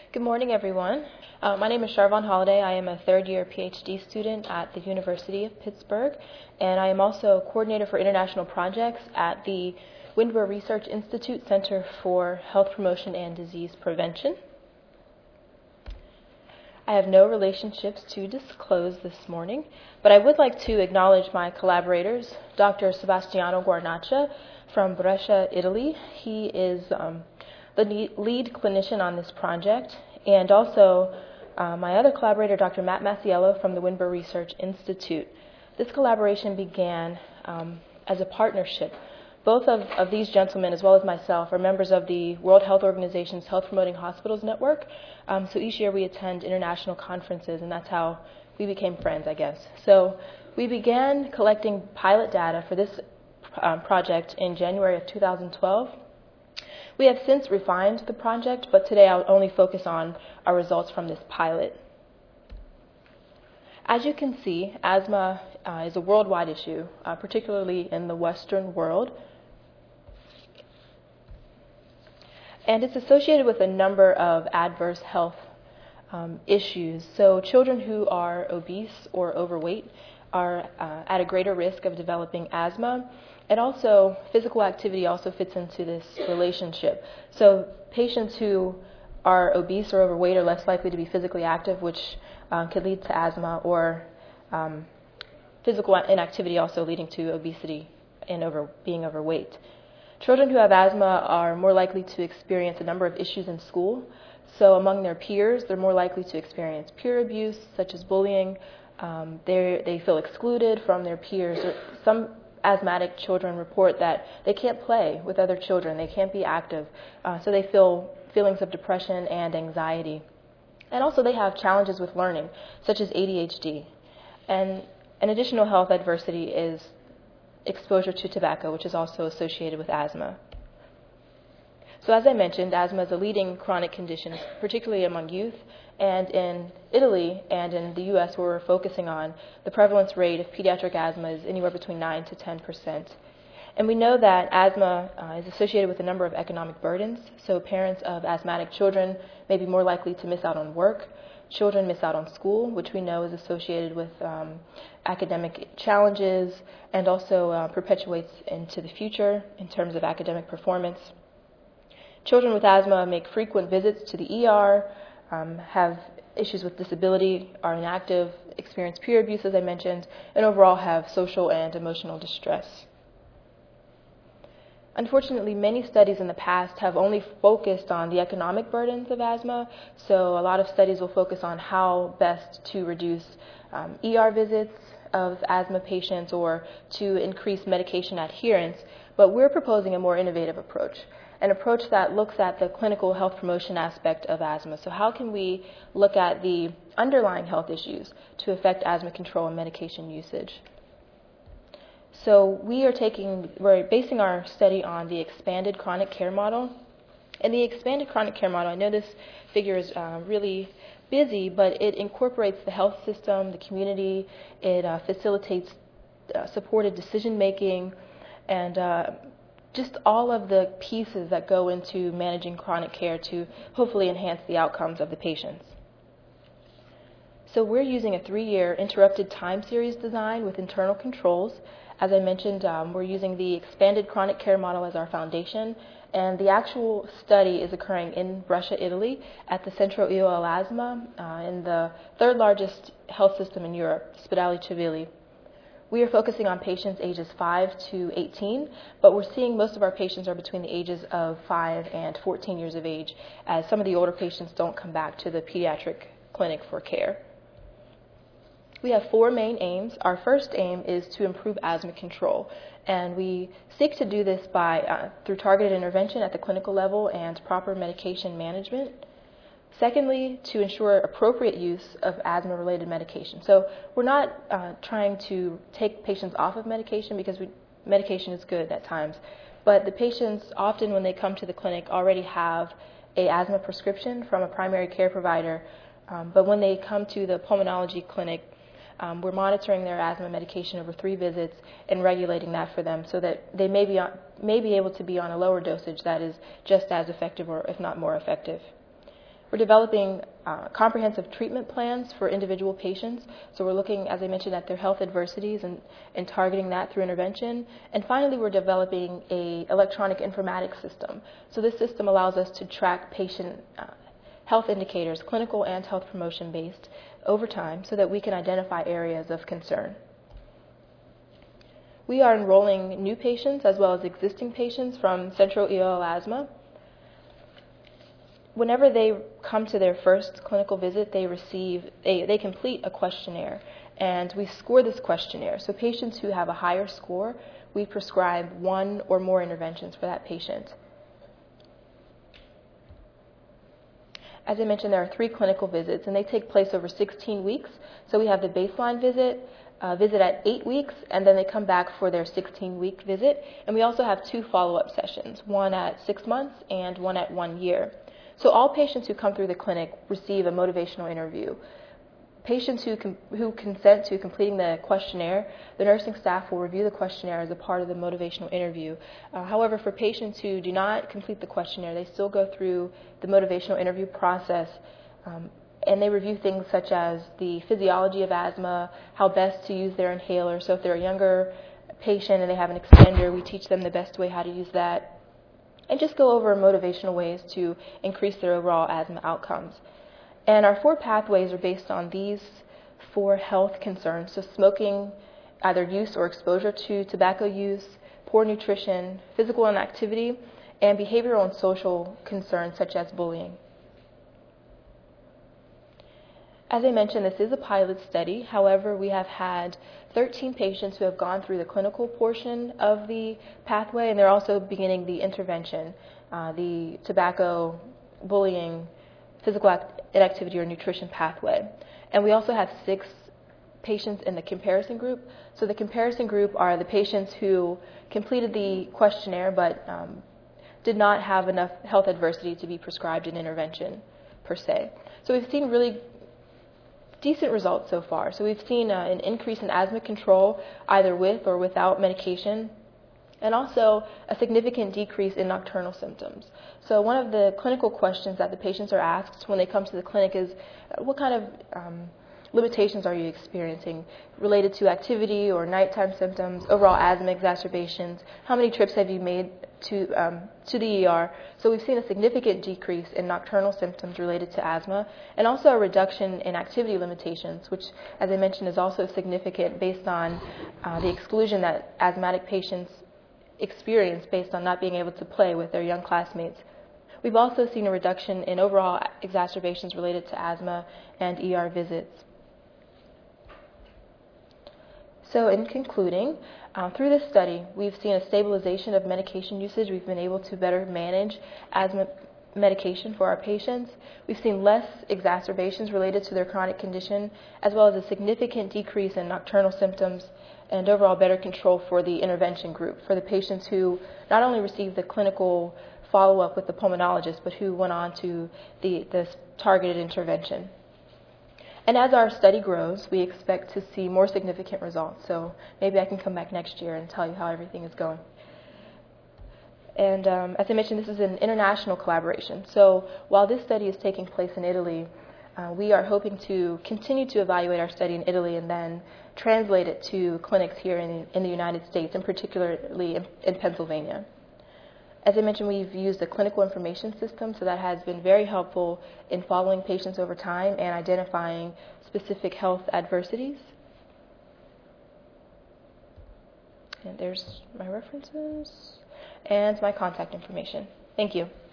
Good morning, everyone. My name is Charvon Holliday. I am a third-year PhD student at the University of Pittsburgh, and I am also coordinator for international projects at the Windber Research Institute Center for Health Promotion and Disease Prevention. I have no relationships to disclose this morning, but I would like to acknowledge my collaborators, Dr. Sebastiano Guarnaccia from Brescia, Italy. He is the lead clinician on this project, and also my other collaborator, Dr. Matt Masiello from the Windber Research Institute. This collaboration began as a partnership. Both of these gentlemen, as well as myself, are members of the World Health Organization's Health Promoting Hospitals Network. So each year we attend international conferences, and that's how we became friends, I guess. So we began collecting pilot data for this project in January of 2012. We have since refined the project, but today I'll only focus on our results from this pilot. As you can see, asthma is a worldwide issue, particularly in the Western world. And it's associated with a number of adverse health issues. So children who are obese or overweight are at a greater risk of developing asthma. And also, physical activity also fits into this relationship. So patients who are obese or overweight are less likely to be physically active, which could lead to asthma, or physical inactivity also leading to obesity and being overweight. Children who have asthma are more likely to experience a number of issues in school. So among their peers, they're more likely to experience peer abuse, such as bullying. They feel excluded from their peers. Some asthmatic children report that they can't play with other children. They can't be active. So they feel feelings of depression and anxiety. And also they have challenges with learning, such as ADHD. And an additional health adversity is exposure to tobacco, which is also associated with asthma. So as I mentioned, asthma is a leading chronic condition, particularly among youth. And in Italy and in the U.S., where we're focusing on, the prevalence rate of pediatric asthma is anywhere between 9 to 10%. And we know that asthma is associated with a number of economic burdens. So parents of asthmatic children may be more likely to miss out on work. Children miss out on school, which we know is associated with academic challenges and also perpetuates into the future in terms of academic performance. Children with asthma make frequent visits to the ER, have issues with disability, are inactive, experience peer abuse, as I mentioned, and overall have social and emotional distress. Unfortunately, many studies in the past have only focused on the economic burdens of asthma, so a lot of studies will focus on how best to reduce ER visits of asthma patients or to increase medication adherence, but we're proposing a more innovative approach. An approach that looks at the clinical health promotion aspect of asthma. So how can we look at the underlying health issues to affect asthma control and medication usage? So we're basing our study on the expanded chronic care model. And the expanded chronic care model, I know this figure is really busy, but it incorporates the health system, the community, it facilitates supported decision making, and just all of the pieces that go into managing chronic care to hopefully enhance the outcomes of the patients. So we're using a 3-year interrupted time series design with internal controls. As I mentioned, we're using the expanded chronic care model as our foundation, and the actual study is occurring in Brescia, Italy, at the Centro Io all'Asthma, in the third largest health system in Europe, Ospedale Civili. We are focusing on patients ages 5 to 18, but we're seeing most of our patients are between the ages of 5 and 14 years of age, as some of the older patients don't come back to the pediatric clinic for care. We have 4 main aims. Our first aim is to improve asthma control, and we seek to do this by through targeted intervention at the clinical level and proper medication management. Secondly, to ensure appropriate use of asthma-related medication. So we're not trying to take patients off of medication because medication is good at times, but the patients often when they come to the clinic already have an asthma prescription from a primary care provider, but when they come to the pulmonology clinic, we're monitoring their asthma medication over 3 visits and regulating that for them so that they may be able to be on a lower dosage that is just as effective or if not more effective. We're developing comprehensive treatment plans for individual patients. So we're looking, as I mentioned, at their health adversities and targeting that through intervention. And finally, we're developing an electronic informatics system. So this system allows us to track patient health indicators, clinical and health promotion based, over time so that we can identify areas of concern. We are enrolling new patients as well as existing patients from central EOL asthma. Whenever they come to their first clinical visit, they complete a questionnaire, and we score this questionnaire. So patients who have a higher score, we prescribe one or more interventions for that patient. As I mentioned, there are 3 clinical visits, and they take place over 16 weeks. So we have the baseline visit, visit at 8 weeks, and then they come back for their 16-week visit. And we also have 2 follow-up sessions, one at 6 months and one at 1 year. So all patients who come through the clinic receive a motivational interview. Patients who consent to completing the questionnaire, the nursing staff will review the questionnaire as a part of the motivational interview. However, for patients who do not complete the questionnaire, they still go through the motivational interview process, and they review things such as the physiology of asthma, how best to use their inhaler. So if they're a younger patient and they have an extender, we teach them the best way how to use that, and just go over motivational ways to increase their overall asthma outcomes. And our 4 pathways are based on these 4 health concerns. So smoking, either use or exposure to tobacco use, poor nutrition, physical inactivity, and behavioral and social concerns such as bullying. As I mentioned, this is a pilot study. However, we have had 13 patients who have gone through the clinical portion of the pathway, and they're also beginning the intervention, the tobacco, bullying, physical inactivity, or nutrition pathway. And we also have 6 patients in the comparison group. So the comparison group are the patients who completed the questionnaire but did not have enough health adversity to be prescribed an intervention per se. So we've seen really decent results so far. So we've seen an increase in asthma control either with or without medication, and also a significant decrease in nocturnal symptoms. So one of the clinical questions that the patients are asked when they come to the clinic is, what kind of limitations are you experiencing related to activity or nighttime symptoms, overall asthma exacerbations, how many trips have you made to the ER? So we've seen a significant decrease in nocturnal symptoms related to asthma, and also a reduction in activity limitations, which, as I mentioned, is also significant based on the exclusion that asthmatic patients experience based on not being able to play with their young classmates. We've also seen a reduction in overall exacerbations related to asthma and ER visits. So in concluding, through this study, we've seen a stabilization of medication usage. We've been able to better manage asthma medication for our patients. We've seen less exacerbations related to their chronic condition, as well as a significant decrease in nocturnal symptoms and overall better control for the intervention group, for the patients who not only received the clinical follow-up with the pulmonologist, but who went on to this targeted intervention. And as our study grows, we expect to see more significant results. So maybe I can come back next year and tell you how everything is going. And as I mentioned, this is an international collaboration. So while this study is taking place in Italy, we are hoping to continue to evaluate our study in Italy and then translate it to clinics here in the United States, and particularly in Pennsylvania. As I mentioned, we've used a clinical information system, so that has been very helpful in following patients over time and identifying specific health adversities. And there's my references and my contact information. Thank you.